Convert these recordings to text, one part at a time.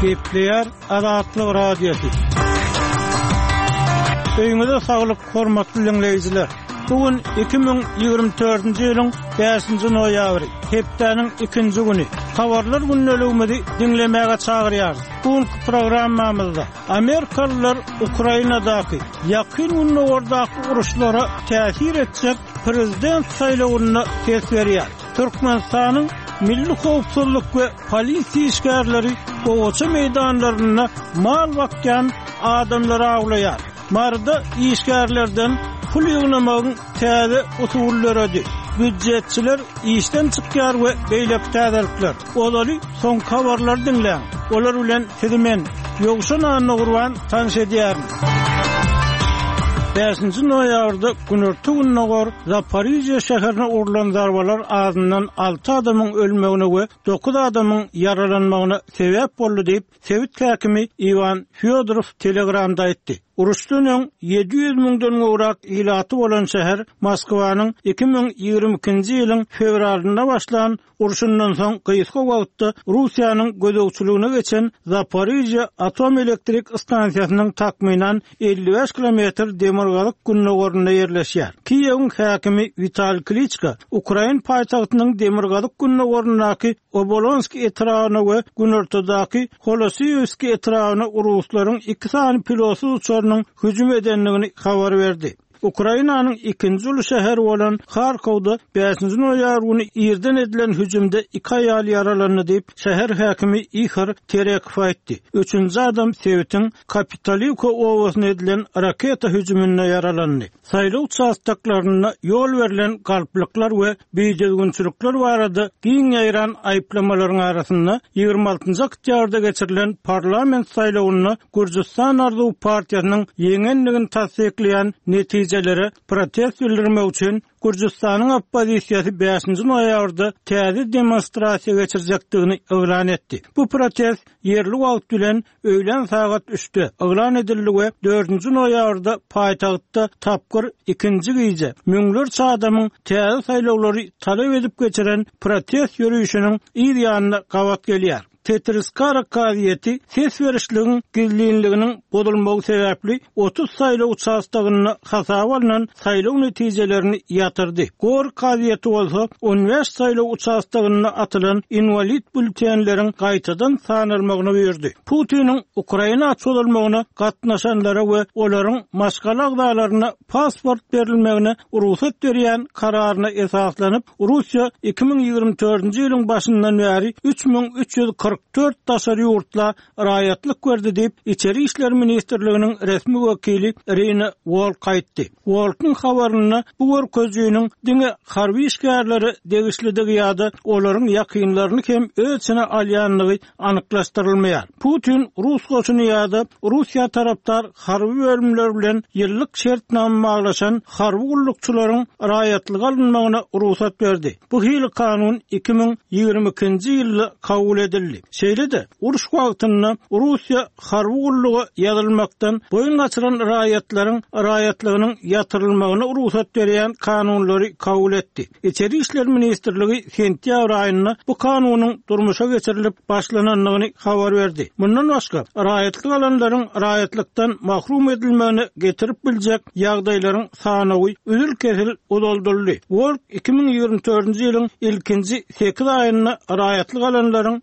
Gepleyer Azatlyk Radiosu. Öýüňizde saglyk, hormatly dinleýijiler. Bugün 2024-nji ýylyň 5-nji noýabry, hepdeniň 2-nji güni. Habarlar günnäligimizi dinlemäge çagyrýar. Bu programmamyzda Amerikalılar Ukrainadaky ýakyn günlerdaky uruşlara täsir etjek prezident saýlawyna ses berýär. Türkmenistanyň Milli Howpsuzlyk we polisiýa işgärleri owaça meýdanlaryna mal bakýan adamlara aglaýar. Marda işgärlerden pul ýygnamagyň täze usullary. Büdjetçiler işden çykýar we beýlek täzelikler. Olary soň habarlar dinleň. Olar bilen sizimen ýogşan anyny gurban tanış edýär. 5-nji noýabrda günörtü günnägor Zaporizhia şäherine urulan zarbalar azyndan 6 adamyň ölmegine we 9 adamyň yaralanmagyna sebäp boldy diýip Sowet häkimi Ivan Fyodorov Telegramda aýtdy. Uruşdan 700 miňden gowrak ilaty bolan şäher Moskwanyň 2022-nji ýylyň fevralynda başlan uruşundan soň gyýyska wagtda Russiýanyň gözegçiligine geçen Zaporizhia atom elektrik stansiýasynyň takmynan 55 kilometr demirgalyk günnägorunda ýerleşýär. Kiýewiň häkimi Vitaliy Klitschko Ukraina paýtagtynyň demirgalyk günnägorundaky Obolonski etrawyna we günörtüdaky Holosiyevski etrawyna uruslaryň 2 sany pilotsuz uçarynyň hüjüm edenligini habar berdi. Ukrainanyň ikinji uly şäheri bolan Kharkovda 5-nji noýabr güni ýerden edilen hüjümde 2 aýal yaralandy diýip şäher häkimi Ihor Terekov aýtdy. 3-nji adam Sowetiň Kapitalivka owasyna edilen raketa hüjüminde yaralandy. Saýlaw uçaklaryna ýol berilen galplyklar we beýjegünçilikler barada giň ýaýran aýplamalaryň arasynda 26-njy oktýabrda geçirilen parlament saýlawyna Gürjistan Arzuw partiýasynyň ýeňenligini tasdikleýän netijelere protest bildirmek üçin Gürjistanyň oppozisiýasy 5-nji noýabrda täze demonstrasiýa geçirjekdigini elan etdi. Bu protest yerli wagt bilen öýlen saat 3-de elan edildi we 4-nji noýabrda paýtagtda tapgyr 2-nji gece müňlerçe adamyň täze saýlawlary talap edip geçiren protest ýürüýüşiniň ýer ýanyna gawat gelýär. Tetriskara kaziýeti ses berişligiň gizliliginiň bozulmagy sebäpli 30 saýlaw uçastagyny hasaba alynan saýlaw netijelerini ýatyrdy. Gor kaziýeti bolsa 15 saýlaw uçastagyny atylan invalid bültenleriň gaýtadan sanylmagyny buyurdy. Putiniň Ukraina açylmagyna gatnaşanlara we olaryň maşgal agdalaryna pasport berilmegine ruhsat berýän kararyna esaslanyp Russiýa 2024-nji ýylyň başyndan bäri 3344 daşary ýurtla raýatlyk berdi diýip İçeri işler ministrliginiň resmi wekili Irina Volk aýtdy. Volkyň habaryna bu görkezýüniň diňe harby işgärleri degişlidigi ýa-da olaryň ýakynlaryny hem ölçüne alýanlygy anyklaşdyrylmaýar. Putin Rus goşuny ýa-da Russiýa tarapdar harby bölümler bilen ýyllyk şertnama baglaşan harby gullukçylaryň raýatlyk alynmagyna ruhsat berdi. Bu hili kanun 2022-nji ýylda kabul edildi. Şeýle-de uruş wagtynda Russiýa harby gullugy ýazylmakdan boyun gaçyran raýatlygynyň ýatyrylmagyna ruhsat berýän kanunlary kabul etdi. İçeri işler ministrligi sentýabr aýynda bu kanunyň durmuşa geçirilip başlananlygyny habar berdi. Bundan başga raýatlyk alanlaryň raýatlykdan mahrum edilmegini getirip biljek ýagdaýlaryň sanawy üzül kesil udoldurdy. World 2024-nji ýylyň ilkinji 8 aýynda raýatlyk alanlaryň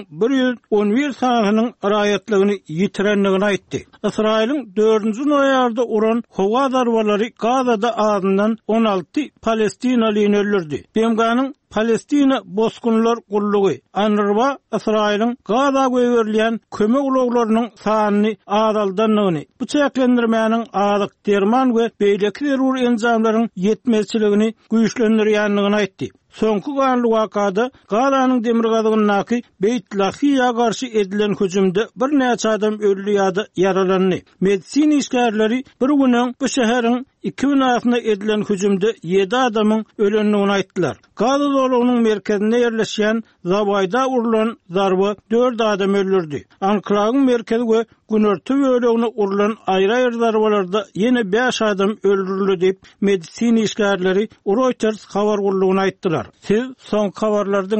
1111 sanynyň raýatlygyny ýitirenligini aýtdy. Israýlyň 4-nji noýabrda uran howa zarbalary Gazada azyndan 16 Palestinalyny öldürdi. BMG'nyň Palestina boskunlar gullugy Anrwa Israýlyň Gaza göwerilýän kömek ulaglarynyň sanyny azaldanlygyny, bu çäklendirmäniň azyk derman we beýleki zerur enjamlaryň ýetmezçiligini güýçlendirýänligini aýtdy. Soňky ganly wakada Gazanyň demirgazygynaky Beyt Lahiýa garşy edilen hüjümde bir näçe adam öldü ýa-da yaralandy. Medisina işgärleri bir günden bu şäheriň 2 binasyna edilen hüjümde 7 adamyň ölenligini aýtdylar. Gaza dolugynyň merkezinde ýerleşýän Zabayda urulan zarba 4 adam öldürdi. Anklawyň merkezi we günörtü bölegine urulan aýry-aýry zarbalarda ýene 5 adam öldürildi diýip medisina işgärleri Reuters habar gullugyna aýtdylar. Siz soň habarlardan